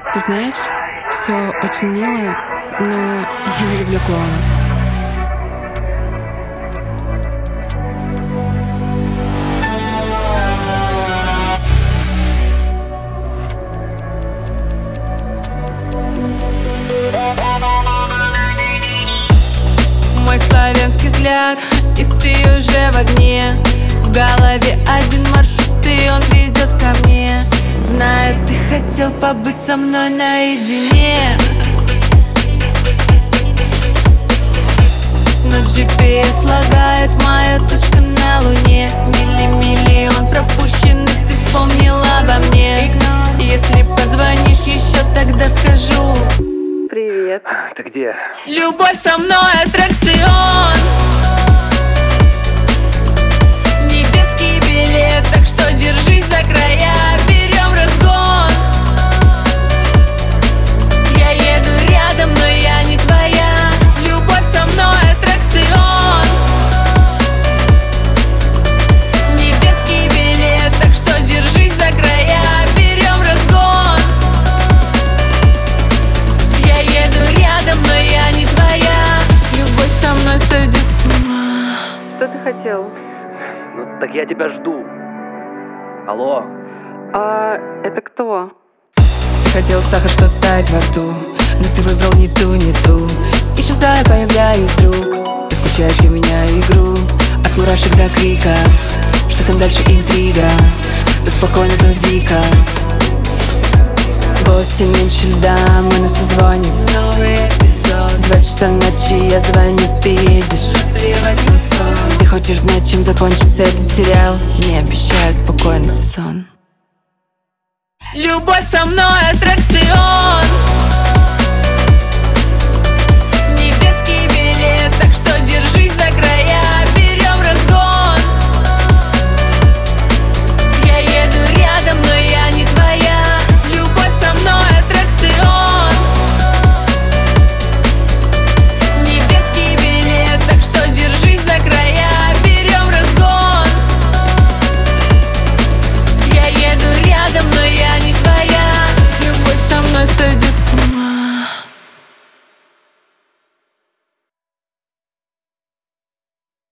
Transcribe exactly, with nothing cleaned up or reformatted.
Ты знаешь, все очень мило, но я не люблю клоунов. Мой славянский взгляд, и ты уже в огне. В голове один маршрут, и он ведет ко мне. Знаю, ты хотел побыть со мной наедине, но джи пи эс лагает, моя точка на луне. Милли-миллион пропущенных, ты вспомнил обо мне. Если позвонишь еще, тогда скажу привет. Ты где? Любовь со мной аттракцион, не детский билет, так что держись за края. Берем разгон. Я еду рядом, но я не твоя. Любовь со мной аттракцион, не детский билет, так что держись за края. Берем разгон. Я еду рядом, но я не твоя. Любовь со мной сойдет с ума. Что ты хотел? Ну так я тебя жду. Алло. А это кто? Ты хотел сахар, что тает во рту, но ты выбрал не ту, не ту. Исчезая, появляюсь вдруг. Ты скучаешь, я меняю игру. От мурашек до крика. Что там дальше интрига? То спокойно, то дико. В голосе меньше льда, мы на созвоне. Новый эпизод. Два часа ночи, я звоню, ты едешь. Плевать на сон. Ты хочешь знать, чем закончится этот сериал? Не обещаю спокойный сон. Любовь со мной аттракцион.